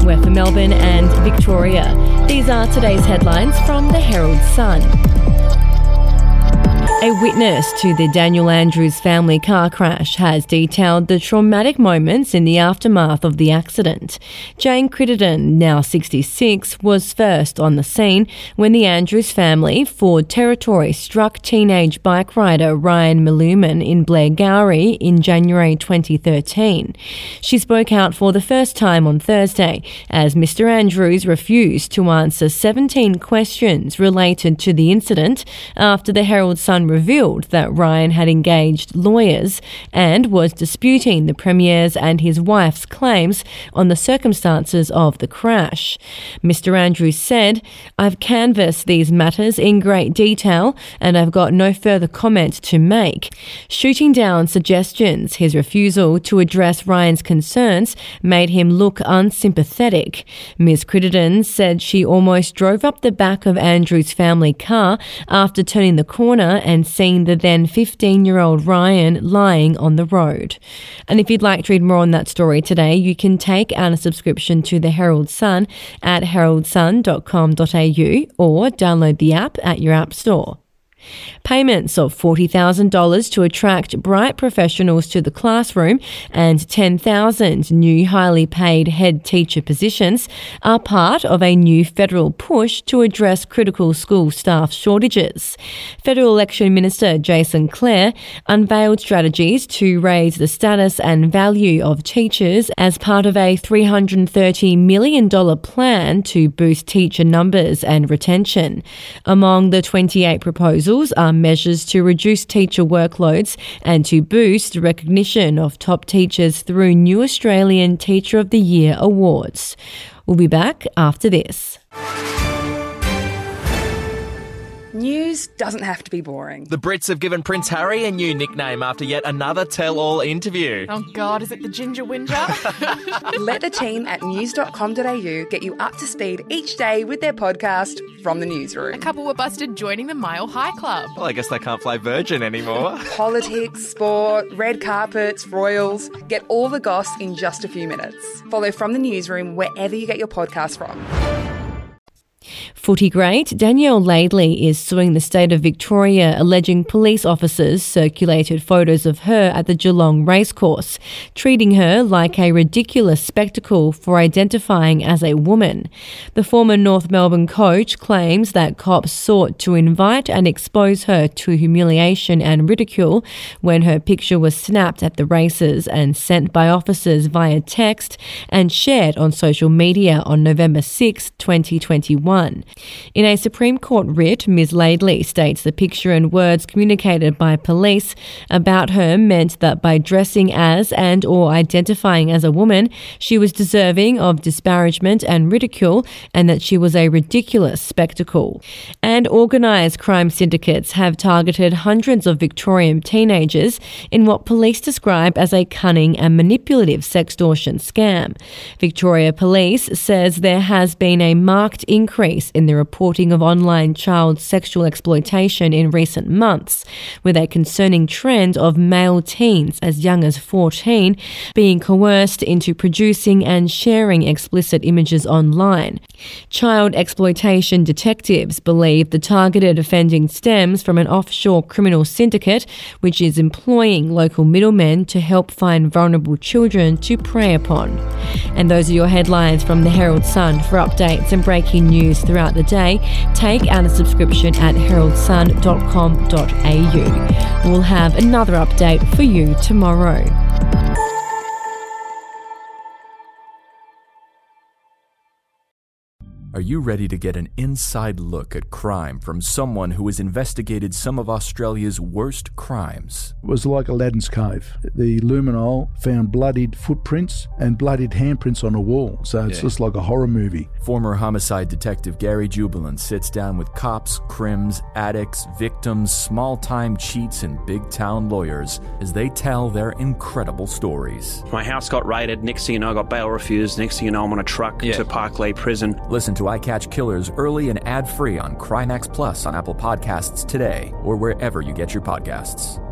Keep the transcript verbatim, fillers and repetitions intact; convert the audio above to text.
We're for Melbourne and Victoria. These are today's headlines from the Herald Sun. A witness to the Daniel Andrews family car crash has detailed the traumatic moments in the aftermath of the accident. Jane Crittenden, now sixty-six, was first on the scene when the Andrews family Ford Territory struck teenage bike rider Ryan Maluman in Blairgowrie in January twenty thirteen. She spoke out for the first time on Thursday as Mister Andrews refused to answer seventeen questions related to the incident after the Herald Sun revealed that Ryan had engaged lawyers and was disputing the Premier's and his wife's claims on the circumstances of the crash. Mister Andrews said, "I've canvassed these matters in great detail and I've got no further comment to make." Shooting down suggestions, his refusal to address Ryan's concerns made him look unsympathetic. Miz Crittenden said she almost drove up the back of Andrews' family car after turning the corner and seeing the then fifteen-year-old Ryan lying on the road. And if you'd like to read more on that story today, you can take out a subscription to the Herald Sun at herald sun dot com dot a u or download the app at your app store. Payments of forty thousand dollars to attract bright professionals to the classroom and ten thousand new highly paid head teacher positions are part of a new federal push to address critical school staff shortages. Federal Election Minister Jason Clare unveiled strategies to raise the status and value of teachers as part of a three hundred thirty million dollars plan to boost teacher numbers and retention. Among the twenty-eight proposals are measures to reduce teacher workloads and to boost recognition of top teachers through new Australian Teacher of the Year awards. We'll be back after this. News doesn't have to be boring. The Brits have given Prince Harry a new nickname after yet another tell-all interview. Oh God, is it the Ginger Whinger? Let the team at news dot com dot a u get you up to speed each day with their podcast, From the Newsroom. A couple were busted joining the Mile High Club. Well, I guess they can't fly Virgin anymore. Politics, sport, red carpets, royals. Get all the goss in just a few minutes. Follow From the Newsroom wherever you get your podcast from. Footy great Danielle Laidley is suing the state of Victoria, alleging police officers circulated photos of her at the Geelong racecourse, treating her like a ridiculous spectacle for identifying as a woman. The former North Melbourne coach claims that cops sought to invite and expose her to humiliation and ridicule when her picture was snapped at the races and sent by officers via text and shared on social media on November sixth, twenty twenty-one. In a Supreme Court writ, Miz Laidley states the picture and words communicated by police about her meant that by dressing as and or identifying as a woman, she was deserving of disparagement and ridicule and that she was a ridiculous spectacle. And organised crime syndicates have targeted hundreds of Victorian teenagers in what police describe as a cunning and manipulative sextortion scam. Victoria Police says there has been a marked increase in the reporting of online child sexual exploitation in recent months, with a concerning trend of male teens as young as fourteen being coerced into producing and sharing explicit images online. Child exploitation detectives believe the targeted offending stems from an offshore criminal syndicate which is employing local middlemen to help find vulnerable children to prey upon. And those are your headlines from the Herald Sun. For updates and breaking news throughout the day, take out a subscription at herald sun dot com dot a u. We'll have another update for you tomorrow. Are you ready to get an inside look at crime from someone who has investigated some of Australia's worst crimes? It was like Aladdin's Cave. The luminol found bloodied footprints and bloodied handprints on a wall, so it's yeah. just like a horror movie. Former homicide detective Gary Jubilant sits down with cops, crims, addicts, victims, small-time cheats, and big-town lawyers as they tell their incredible stories. My house got raided. Next thing you know, I got bail refused. Next thing you know, I'm on a truck yeah. to Parklea Prison. Listen to I Catch Killers early and ad-free on Crimex Plus on Apple Podcasts today or wherever you get your podcasts.